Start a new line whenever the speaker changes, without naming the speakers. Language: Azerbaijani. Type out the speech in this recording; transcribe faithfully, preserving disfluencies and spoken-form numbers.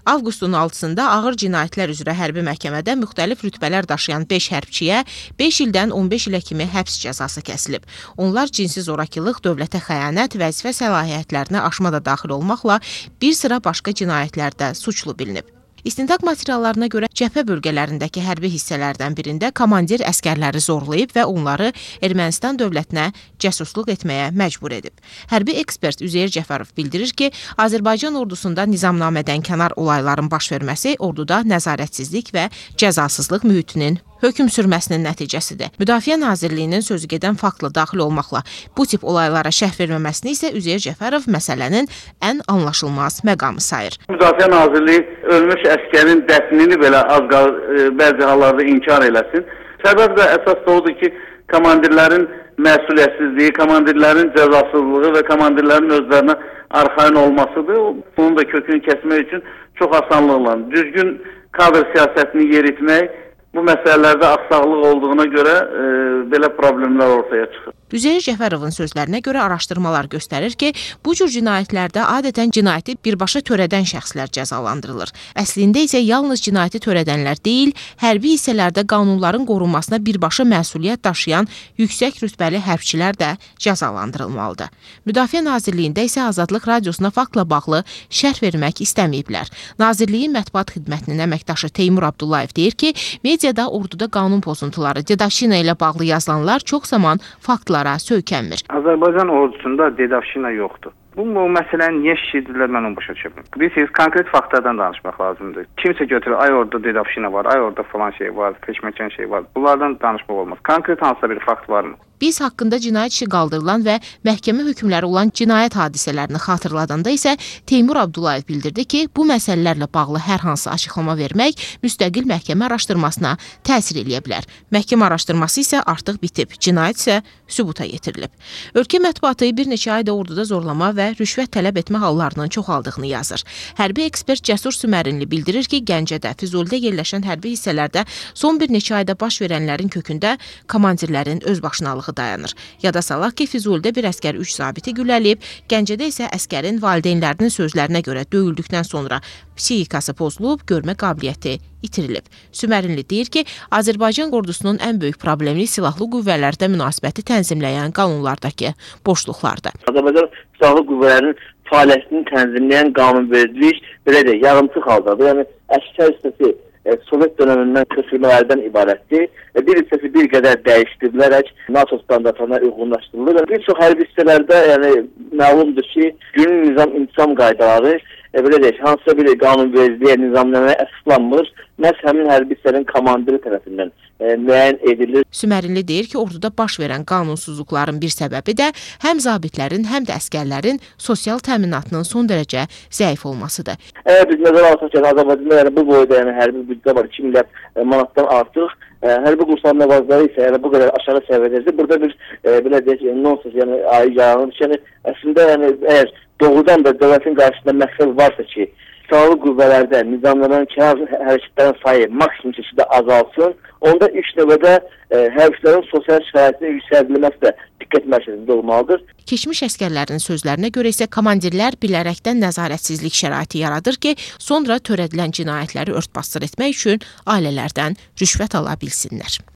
Avqustun altısında ağır cinayətlər üzrə hərbi məhkəmədə müxtəlif rütbələr daşıyan beş hərbçiyə beş ildən on beş ilə kimi həbs cəzası kəsilib. Onlar cinsi zorakılıq, dövlətə xəyanət, vəzifə səlahiyyətlərini aşma da daxil olmaqla bir sıra başqa cinayətlərdə suçlu bilinib. İstintaq materiallarına görə cəbhə bölgələrindəki hərbi hissələrdən birində komandir əskərləri zorlayıb və onları Ermənistan dövlətinə cəsusluq etməyə məcbur edib. Hərbi ekspert Üzeyir Cəfərov bildirir ki, Azərbaycan ordusunda nizamnamədən kənar olayların baş verməsi orduda nəzarətsizlik və cəzasızlıq mühitinin hökm sürməsinin nəticəsidir. Müdafiə Nazirliyinin sözügedən faktla daxil olmaqla bu tip olaylara şərh verməməsini isə Üzeyir Cəfərov məsələnin ən anlaşılmaz məqamı sayır.
Müdafiə Nazirliyi ölmüş əskərin dəfnini belə az qalır, e, bəzi hallarda inkar eləsin. Səbəb də əsas da odur ki, komandirlərin məsuliyyətsizliyi, komandirlərin cəzasızlığı və komandirlərin özlərinə arxayın olmasıdır. Bunun da kökünü kəsmək üçün çox asanlıqla düzgün kadr siyasətini yeritmək, bu məsələlərdə axsaqlıq olduğuna görə e, belə problemlər ortaya çıxır.
Üzeyir Cəfərovun sözlərinə görə araşdırmalar göstərir ki, bu cür cinayətlərdə adətən cinayəti birbaşa törədən şəxslər cəzalandırılır. Əslində isə yalnız cinayəti törədənlər deyil, hərbi hissələrdə qanunların qorunmasına birbaşa məsuliyyət daşıyan yüksək rütbəli hərbçilər də cəzalandırılmalıdır. Müdafiə Nazirliyində isə Azadlıq Radiosuna faktla bağlı şərh vermək istəməyiblər. Nazirliyin mətbuat xidmətinin əməkdaşı Teymur Abdullayev deyir ki, mediada orduda qanun pozuntuları, dedavşina ilə bağlı yazılanlar çox zaman faktlar söykənmir.
Azərbaycan ordusunda dedavşina yoxdur. Bu, bu məsələni niyə şişirdirlər, mən onu başa düşürəm. Bilirsiniz, konkret faktlardan danışmaq lazımdır. Kimsə götürür, ay orada dedavşina var, ay orada falan şey var, peşməkən şey var. Bunlardan danışmaq olmaz. Konkret hansısa bir fakt varmı?
Biz haqqında cinayət işi qaldırılan və məhkəmə hökmləri olan cinayət hadisələrini xatırladanda isə Teymur Abdullayev bildirdi ki, bu məsələlərlə bağlı hər hansı açıqlama vermək müstəqil məhkəmə araşdırmasına təsir eləyə bilər. Məhkəmə araşdırması isə artıq bitib, cinayət isə sübuta yetirilib. Ölkə mətbuatı bir neçə ayda orduda zorlama və rüşvət tələb etmə hallarının çoxaldığını yazır. Hərbi ekspert Cəsur Sümərli bildirir ki, Gəncədə, Füzulidə yerləşən hərbi hissələrdə son bir neçə ayda baş verənlərin kökündə komandirlərin özbaşınalığı dayanır. Yada salaq ki, Füzulidə bir əskər üç zabiti güllələyib, Gəncədə isə əskərin valideynlərinin sözlərinə görə döyüldükdən sonra psixikası pozulub, görmə qabiliyyəti itirilib. Sümərli deyir ki, Azərbaycan ordusunun ən böyük problemi silahlı qüvvələrdə münasibəti tənzimləyən qanunlardakı boşluqlardır.
Azərbaycan silahlı qüvvələrinin fəaliyyətini tənzimləyən qanunvericilik belə də yarımçıq haldadır. Yəni əksər hissəsi e, Sovet dönəmindən köçürmələrdən ibarətdir. E, bir hissəsi bir qədər dəyişdirilərək NATO standartlarına uyğunlaşdırılır. Bir çox hərbi hissələrdə yəni məlumdur ki, günün nizam-intisam qaydaları e, belə deyək, hansısa bir qanunvericiliyə, nizamnaməyə əsaslanmır, məhz həmin hərbi hissənin komandiri tərəfindən e, müəyyən edilir.
Sümərli deyir ki, orduda baş verən qanunsuzluqların bir səbəbi də həm zabitlərin, həm də əskərlərin sosial təminatının son dərəcə zəif olmasıdır.
Əgər biz nəzərə alsaq ki, Azərbaycanda yəni, bu boyda yəni, hərbi büdcə var, iki milyar e, manatdan artıq, e, hərbi qurslar məvazları isə yəni, bu qədər aşağı səviyyədə. Burada bir e, belə deyək, nonsens yəni, yaranır. Yəni, əslində yəni, əgər doğrudan da dövlətin qarşısında məqsəd varsa ki, silahlı qüvvələrdə nizamlanan kənar hərəkətlərin sayı maksimum şəkildə azalsın, onda ilk növbədə e, hərbçilərin sosial şəraitinin yüksəldilməsi də diqqət mərkəzində olmalıdır.
Keçmiş əskərlərin sözlərinə görə isə komandirlər bilərəkdən nəzarətsizlik şəraiti yaradır ki, sonra törədilən cinayətləri ört-basdır etmək üçün ailələrdən rüşvət ala bilsinlər.